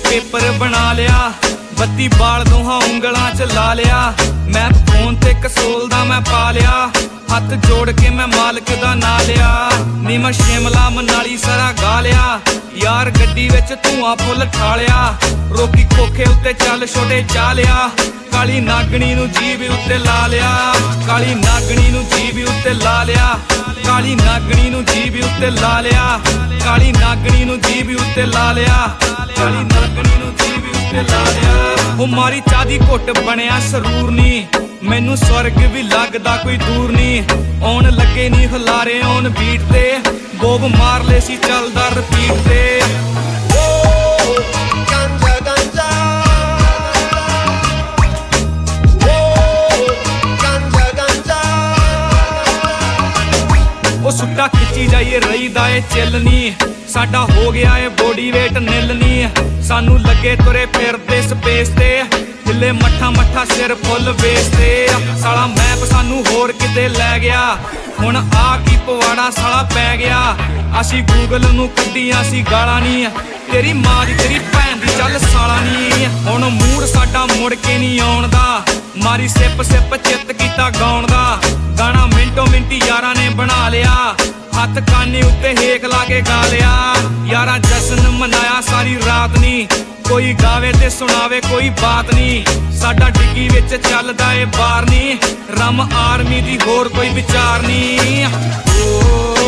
Paper बना लिया, बत्ती बाल दोहां उंगलां च ला लिया। मैं फोन ते कसोल दा मैं पा लिया, हथ जोड़ के मैं मालक दा ना लिया। नी मैं शिमला मनाली सारा गा लिया, यार गड्डी विच धुआं फुल ठालिया। रोकी खोखे उत्ते चल छोटे चा लिया, काली नागणी नू जीभ उत्ते ला लिया। काली नागणी नू जीभ उत्ते ला लिया, काली नागणी नू जीभ उत्ते ला लिया। काली नागणी नू जीभ उत्ते ला लिया, काली नागणी नू जीभ उत्ते ला लिया। ओ मारी चाह दी घुट बनिया सरूर नी, मैनू स्वर्ग भी लगदा कोई दूर नी। आउण लगे नी हुलारे ऑन बीट ते, बोब मार ले सी चलदा रिपीट ते। सुट्टा खिच्ची जाइए रहीदा ए चिलनी, साडा हो गया है बॉडी वेट निलनी। सानू लगे तुरे फिरदे स्पेस ते, हिले मट्ठा मट्ठा सिर फुल बेस ते। साला मैप सानू होर किते लै गया, हुण आ की पवाड़ा साला पै गया। असी गूगल नू कड्डियां सी गालां नी, तेरी मां दी तेरी भैन दी चल साला नी। हुण मूड साडा मुड़ के नी आउण दा, मारी सिप सिप चित कीता गाउण दा। गाना मिंटो मिंटी यारां ने बना लिया, हथ कानी उत्ते हेक ला के गा लिया। यारा जश्न मनाया सारी रात नी, कोई गावे ते सुनावे कोई बात नी। साडा डिग्गी विच चलदा ए बार नी, रम आर्मी दी होर कोई विचार नी।